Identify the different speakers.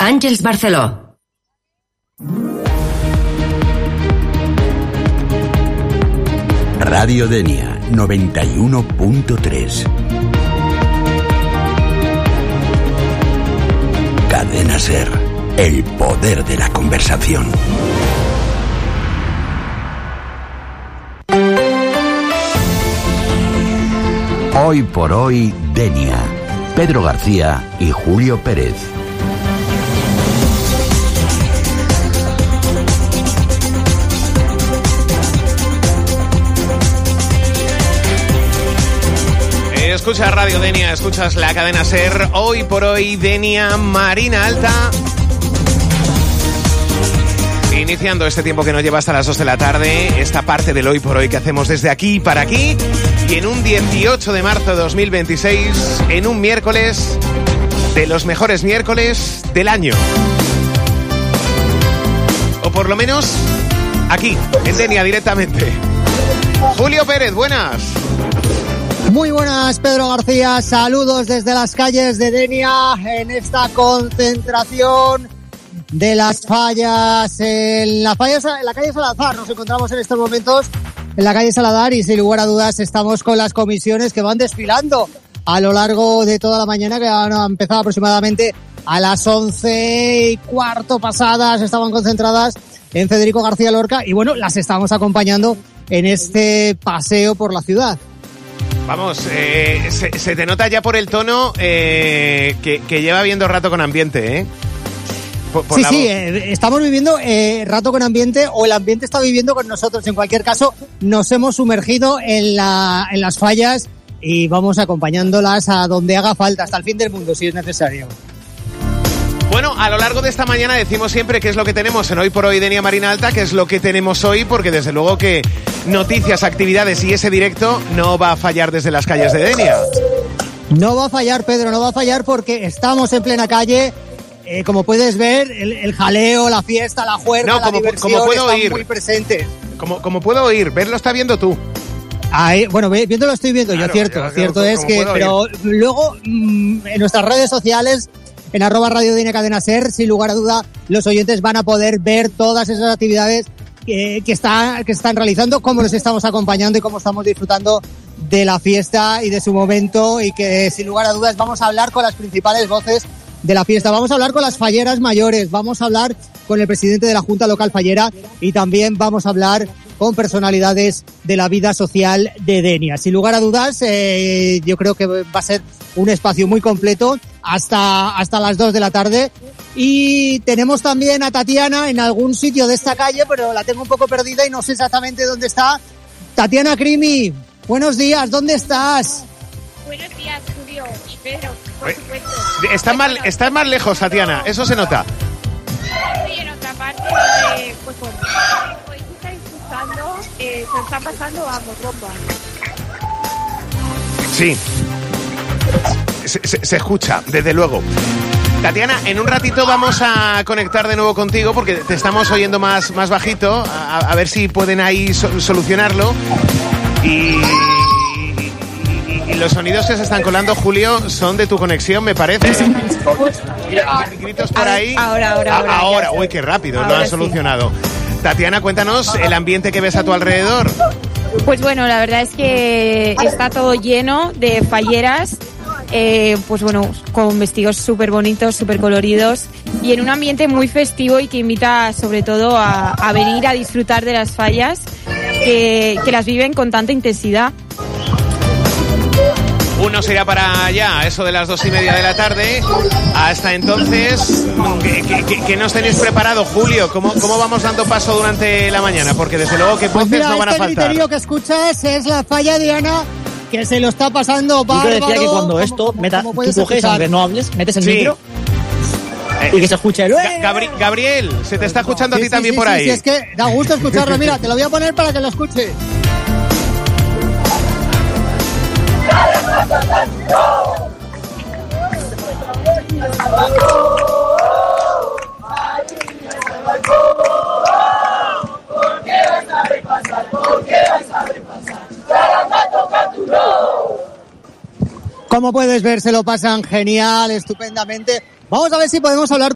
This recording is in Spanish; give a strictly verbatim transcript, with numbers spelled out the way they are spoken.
Speaker 1: Àngels Barceló.
Speaker 2: Radio Denia noventa y uno punto tres. Cadena Ser, el poder de la conversación. Hoy por hoy, Denia. Pedro García y Julio Pérez.
Speaker 3: Escuchas Radio Denia, escuchas la cadena Ser. Hoy por hoy, Denia, Marina Alta. Iniciando este tiempo que nos lleva hasta las dos de la tarde, esta parte del hoy por hoy que hacemos desde aquí para aquí. Y en un dieciocho de marzo de dos mil veintiséis, en un miércoles de los mejores miércoles del año. O por lo menos aquí, en Denia directamente. Julio Pérez, buenas.
Speaker 4: Muy buenas, Pedro García. Saludos desde las calles de Denia en esta concentración de las fallas. En la, fallas, en la calle Salazar nos encontramos en estos momentos, en la calle Salazar, y sin lugar a dudas estamos con las comisiones que van desfilando a lo largo de toda la mañana, que han empezado aproximadamente a las once y cuarto pasadas. Estaban concentradas en Federico García Lorca y bueno, las estamos acompañando en este paseo por la ciudad.
Speaker 3: Vamos, eh, se, se te nota ya por el tono eh, que, que lleva viendo rato con ambiente, ¿eh? Por, por
Speaker 4: sí, sí, eh, estamos viviendo eh, rato con ambiente, o el ambiente está viviendo con nosotros. En cualquier caso, nos hemos sumergido en, la, en las fallas y vamos acompañándolas a donde haga falta, hasta el fin del mundo, si es necesario.
Speaker 3: Bueno, a lo largo de esta mañana decimos siempre qué es lo que tenemos en Hoy por Hoy Denia Marina Alta, qué es lo que tenemos hoy, porque desde luego que noticias, actividades y ese directo no va a fallar desde las calles de Denia.
Speaker 4: No va a fallar, Pedro, no va a fallar porque estamos en plena calle. Eh, como puedes ver, el, el jaleo, la fiesta, la juerga,
Speaker 3: no, como,
Speaker 4: la diversión
Speaker 3: como puedo
Speaker 4: están
Speaker 3: oír,
Speaker 4: muy presentes.
Speaker 3: Como, como puedo oír, verlo está viendo tú.
Speaker 4: Ahí, bueno, viendo lo estoy viendo claro, yo, cierto, yo, cierto es que, pero luego mmm, en nuestras redes sociales, en arroba Radio Denia Cadena Ser, sin lugar a duda, los oyentes van a poder ver todas esas actividades que, que, está, que están realizando, cómo los estamos acompañando y cómo estamos disfrutando de la fiesta y de su momento, y que sin lugar a dudas vamos a hablar con las principales voces de la fiesta. Vamos a hablar con las falleras mayores, vamos a hablar con el presidente de la Junta Local Fallera y también vamos a hablar con personalidades de la vida social de Denia. Sin lugar a dudas, eh, yo creo que va a ser un espacio muy completo hasta, hasta las dos de la tarde. Y tenemos también a Tatiana en algún sitio de esta calle, pero la tengo un poco perdida y no sé exactamente dónde está. Tatiana Crimi, buenos días, ¿dónde estás?
Speaker 5: Buenos días, Julio y Pedro, por supuesto.
Speaker 3: Estás más, estás más lejos, Tatiana, eso se nota.
Speaker 5: Estoy en otra parte donde, pues, por hoy se está escuchando, eh, se está pasando a Morromba.
Speaker 3: Sí, se, se, se escucha, desde luego. Tatiana, en un ratito vamos a conectar de nuevo contigo porque te estamos oyendo más, más bajito, a, a ver si pueden ahí so, solucionarlo. Y... Y los sonidos que se están colando, Julio, son de tu conexión, me parece. Gritos por ahí.
Speaker 5: Ahora, ahora, ahora.
Speaker 3: Ahora, uy, qué rápido, ahora lo han solucionado. Sí. Tatiana, cuéntanos el ambiente que ves a tu alrededor.
Speaker 5: Pues bueno, la verdad es que está todo lleno de falleras, eh, pues bueno, con vestidos súper bonitos, súper coloridos y en un ambiente muy festivo y que invita sobre todo a, a venir a disfrutar de las fallas que, que las viven con tanta intensidad.
Speaker 3: Uno se irá para allá, eso de las dos y media de la tarde. Hasta entonces, ¿qué, qué, qué nos tenéis preparado, Julio? ¿Cómo, ¿Cómo vamos dando paso durante la mañana? Porque desde luego que voces
Speaker 4: pues mira,
Speaker 3: no van
Speaker 4: este
Speaker 3: a faltar.
Speaker 4: El griterío que escuchas es la falla de Ana, que se lo está pasando bárbaro.
Speaker 6: Yo te decía que cuando esto, como, meta, como tú coges, aunque no hables, metes el sí. micro
Speaker 3: eh,
Speaker 6: y que se escuche el...
Speaker 3: Gabri- Gabriel, se te está escuchando sí, a ti sí, también
Speaker 4: sí,
Speaker 3: por
Speaker 4: sí,
Speaker 3: ahí.
Speaker 4: Sí, es que da gusto escucharlo. Mira, te lo voy a poner para que lo escuches. Como puedes ver, se lo pasan genial, estupendamente. Vamos a ver si podemos hablar